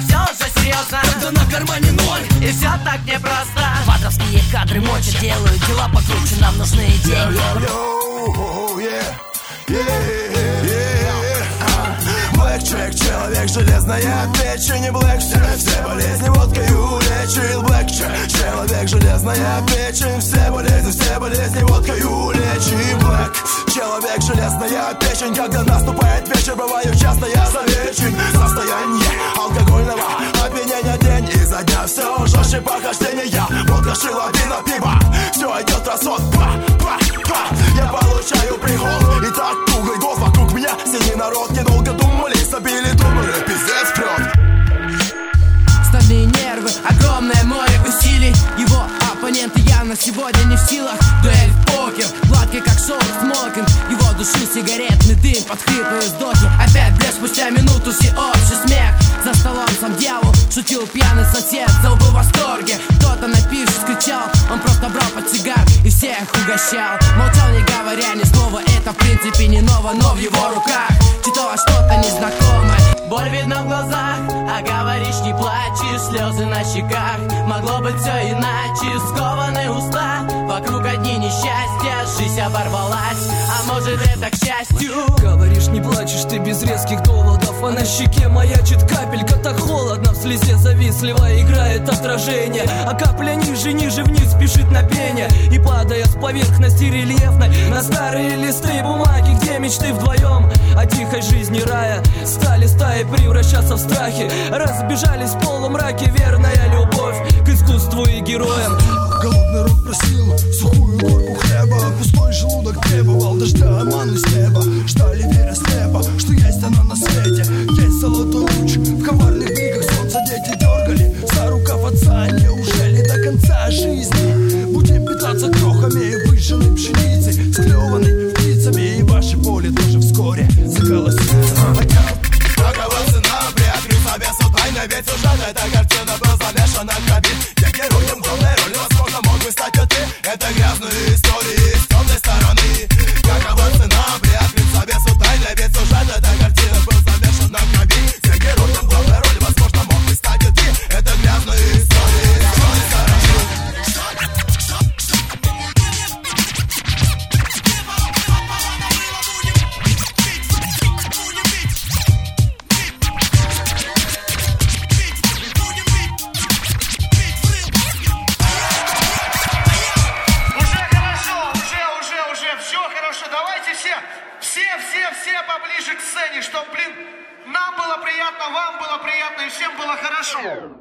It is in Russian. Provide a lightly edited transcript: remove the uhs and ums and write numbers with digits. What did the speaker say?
все уже серьезно, когда на кармане ноль, и все так непросто. Ватовские кадры мочат, делают дела покруче, нам нужны деньги. Блэкчек, человек, железная печень. Блэкчек, все болезни водкою лечит. Блэкчек, человек, железная печень. Все болезни водкою лечит. Блэк, человек, железная печень. Когда наступает вечер, бываю часто я замечен. Состояние алкогольного опьянения, день изо дня все жестче похождения. Водка, шила, вино, пиво, все идет расход. Я получаю приход, и так круглый год вокруг меня синий народ. Недолго думали, забили трубы, пиздец прет. Стальные нервы, огромное море усилий. Его оппоненты явно сегодня не в силах. Дуэль в покер, гладкий как шелк смокинг. Его душил сигаретный дым, под хрипы и вздохи. Опять блеск, спустя минуту всеобщий смех. За столом сам дьявол, шутил пьяный сосед. Зал был в восторге, кто-то напившись кричал. Он просто брал подсигар и всех угощал. Молчал, не говоря ни слова, это в принципе не ново. Но в его руках читалось что-то незнакомое. Боль видно в глазах, а говоришь не плачешь. Слезы на щеках, могло быть все иначе. Скованы уста, вокруг одни несчастья. Жизнь оборвалась, а может это к счастью. Говоришь не плачешь, ты без резких доводов. А на щеке маячит капелька, так холодно. В слезе завистливо играет отражение. А капля ниже, ниже вниз спешит на пение. И падая с поверхности рельефной на старые листы бумаги, где мечты вдвоем о тихой жизни рая стали стаи превращаться в страхи. Разбежались в полумраке, верная любовь к искусству и героям. Голодный рот просил сухую горку хлеба. Пустой желудок требовал дождя, ману с неба. Ждали веря слепо, что есть она на свете. Есть золотой луч, в коварных бликах солнца дети дергали за рукав отца. Неужели до конца жизни будем питаться крохами и выжженной пшеницей, склеванной птицами? И ваше поле тоже вскоре заколосится. Какова цена? Приоткрыл завесу тайны, ведь сюжет эта картина был замешан на крови. Где героем главной роли, возможно, мог бы стать и ты. Это грязные истории с темной стороны. Какова цена? Приоткрыл завесу тайны, ведь сюжет эта картина был замешан на крови. Где героем главной роли, возможно, мог бы стать и ты. Это грязные истории с темной стороны. Все поближе к сцене, чтоб, блин, нам было приятно, вам было приятно и всем было хорошо.